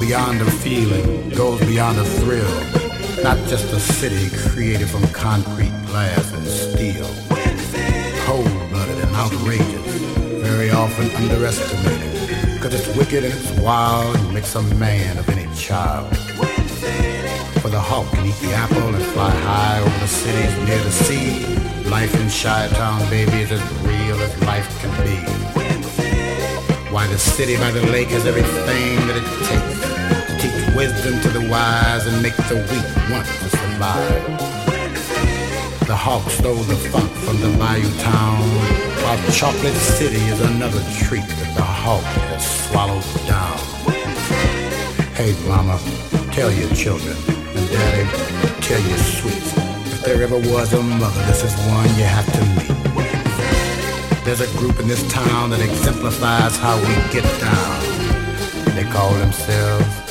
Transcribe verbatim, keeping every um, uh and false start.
beyond a feeling, goes beyond a thrill. Not just a city created from concrete, glass, and steel. Cold-blooded and outrageous, very often underestimated, because it's wicked and it's wild and makes a man of any child. For the hawk can eat the apple and fly high over the cities near the sea. Life in Chi-Town, baby, is as real as life can be. Why the city by the lake has everything that it takes to teach wisdom to the wise and make the weak want to survive. The hawk stole the funk from the bayou town, while Chocolate City is another treat that the hawk has swallowed down. Hey mama, tell your children, and daddy, tell your sweets, if there ever was a mother, this is one you have to meet. There's a group in this town that exemplifies how we get down. They call themselves